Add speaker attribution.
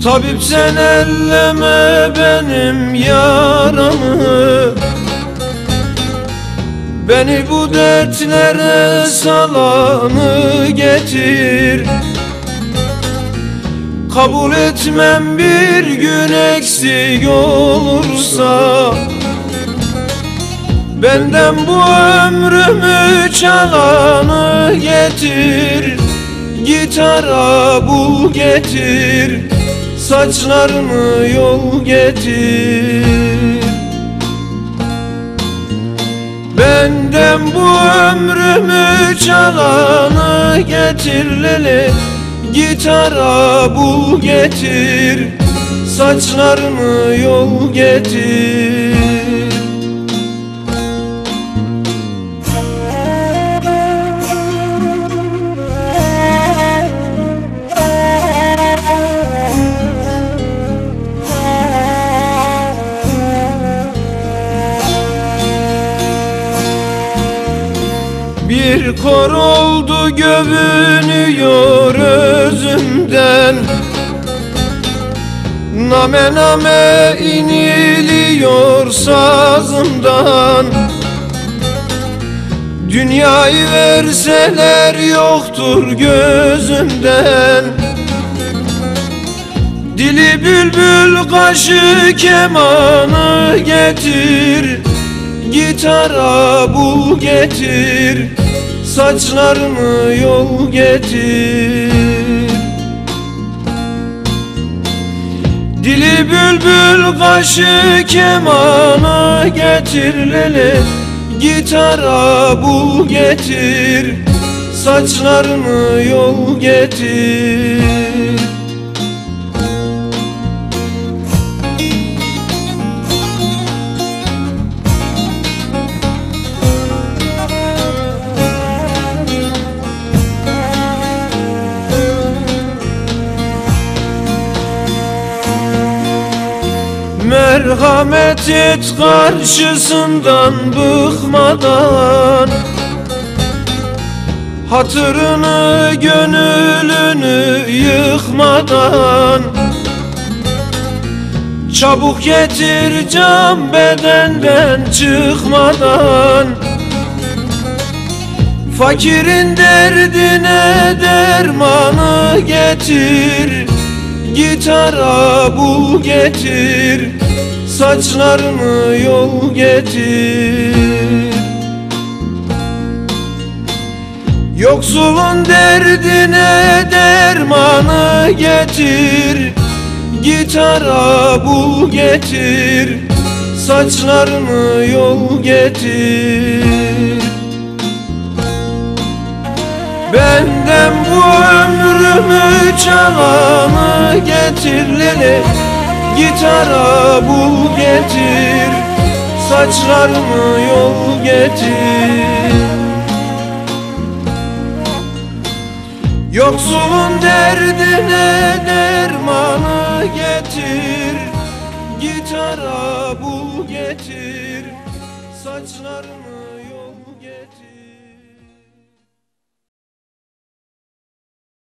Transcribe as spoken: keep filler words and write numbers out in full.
Speaker 1: Tabip sen elleme benim yaramı, beni bu dertlere salanı getir. Kabul etmem bir gün eksik olursa, benden bu ömrümü çalanı getir. Gitara bul getir, saçlarımı yol getir. Benden bu ömrümü çalanı getir lele. Gitara bul getir, saçlarımı yol getir. Bir kor oldu gövünüyor özümden, name name iniliyor sazımdan. Dünyayı verseler yoktur gözümden. Dili bülbül kaşı kemanı getir. Gitara bul getir, saçlarımı yol getir. Dili bülbül kaşı kemanı getir lele. Gitara bul getir, saçlarımı yol getir. Merhamet et karşısından bıkmadan, hatırını gönlünü yıkmadan. Çabuk getir can bedenden çıkmadan. Fakirin derdine dermanı getir. Gitara bul getir, saçlarımı yol getir. Yoksulun derdine dermanı getir. Gitara bul getir, saçlarımı yol getir. Benden bu ömrümü çalanı getir lele. Gitara bul getir, saçlarımı yol getir. Yoksulun derdine dermanı getir. Gitara bul getir, saçlarımı